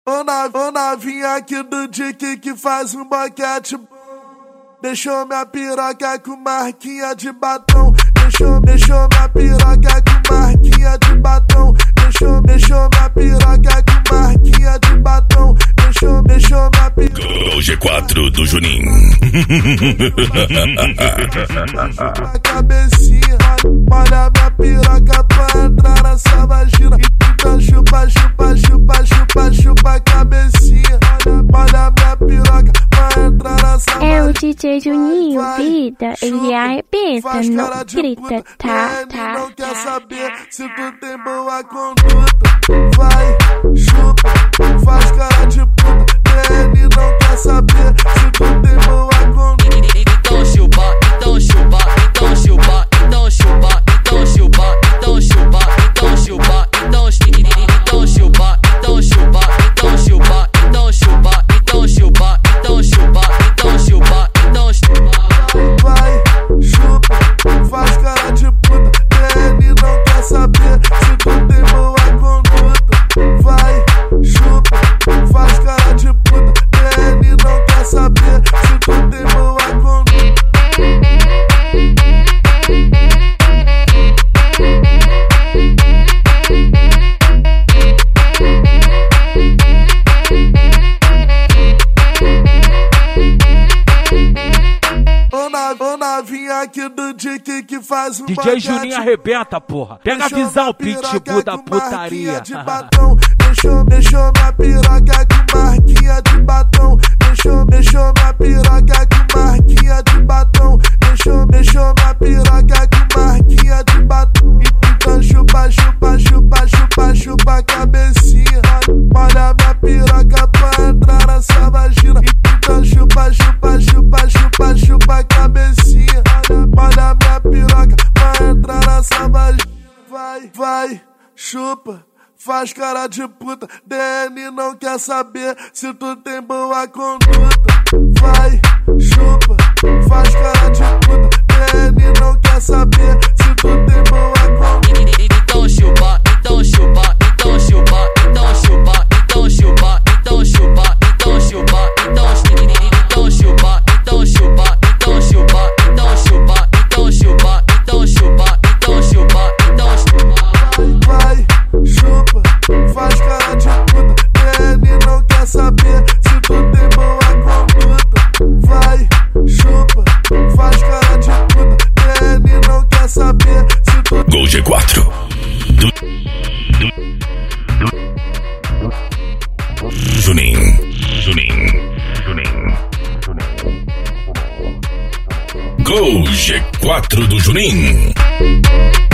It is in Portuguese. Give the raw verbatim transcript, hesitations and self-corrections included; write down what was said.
Ô, na, ô novinha aqui do Dick que faz um boquete. Deixou minha piroca com marquinha de batom. Deixou, deixou minha piroca com marquinha de batom. Deixou, deixou minha piroca com marquinha de batom. Deixou, deixou minha piroca. O G quatro do Juninho. A cabecinha, olha minha piroca pra entrar nessa vagina. Então chupa, chupa, chupa, chupa, chupa a cabecinha. Olha minha piroca pra entrar nessa vagina. É o D J Juninho, vida, ele arrebenta, não grita, tá, tá, não quer tá, saber tá, se tá. tu tem boa conduta. Vai, chupa, faz cara de puta. Ele não quer saber se tu tem boa conduta. Então chupa, então chupa, então chupa, então chupa, então chupa, então chupa, então chupa, então chupa, então chupa, então chupa, então chupa, então chupa, então chupa, então chupa, então chupa, então chupa. Vai, chupa, faz cara de puta. Ele não quer saber se tu tem boa conduta. Vai, chupa, faz cara de puta. Ele não quer saber se tu tem boa conduta. Ô novinha aqui do Dick que faz um D J boquete. Juninho arrebenta, porra. Pega a visão, pitbull da putaria. Deixou, deixou minha piroca com marquinha de batom. Deixou, deixou minha piroca com marquinha de batom. Deixou, deixou minha piroca com marquinha de batom. Então chupa, chupa, chupa, chupa, chupa a cabecinha. Olha minha piroca pra entrar nessa vagina. Então chupa, chupa, chupa, chupa, chupa a cabecinha. Olha minha piroca pra entrar nessa vagina. Vai, vai, chupa. Faz cara de puta, D N não quer saber se tu tem boa conduta. Vai, chupa, faz cara de puta, D N não quer saber se tu tem boa conduta. Então chupa, então chupa, então chupa, então chupa, então chupa, então chupa, então chupa, então chupa, então chupa, então chupa, então chupa, então chupa, então chupa, então chupa, então chupa, então chupa. Vai, chupa, faz cara de puta. Ele não quer saber se tu tem boa conduta. Vai, chupa, faz cara de puta. Ele não quer saber se tu. Gol G quatro. Do, do, do, Juninho. Juninho. Juninho. Juninho. Gol G quatro do Juninho.